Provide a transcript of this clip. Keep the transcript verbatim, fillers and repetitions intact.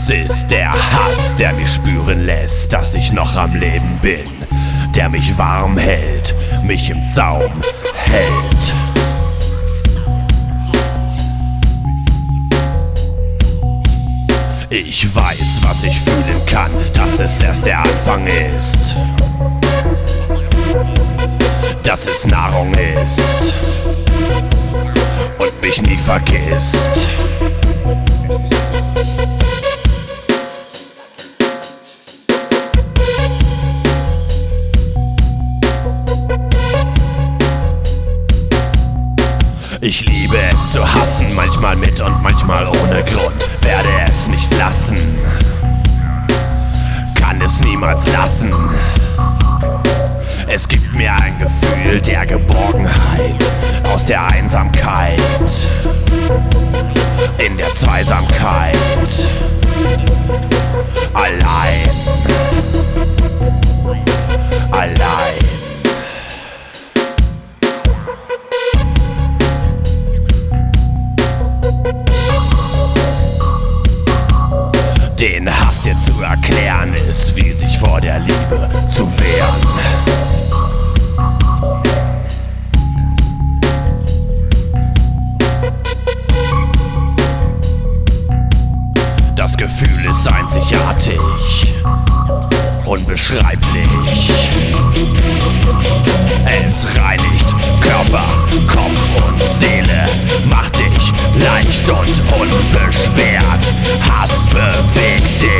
Es ist der Hass, der mich spüren lässt, dass ich noch am Leben bin, der mich warm hält, mich im Zaum hält. Ich weiß, was ich fühlen kann, dass es erst der Anfang ist, dass es Nahrung ist und mich nie vergisst. Ich liebe es zu hassen, manchmal mit und manchmal ohne Grund. Werde es nicht lassen, kann es niemals lassen. Es gibt mir ein Gefühl der Geborgenheit aus der Einsamkeit, in der Zweisamkeit, allein, allein. Den Hass dir zu erklären ist, wie sich vor der Liebe zu wehren. Das Gefühl ist einzigartig, unbeschreiblich. Es reinigt Körper, Kopf und Seele, macht dich leicht und unbeschwert. Hass bewegt dich.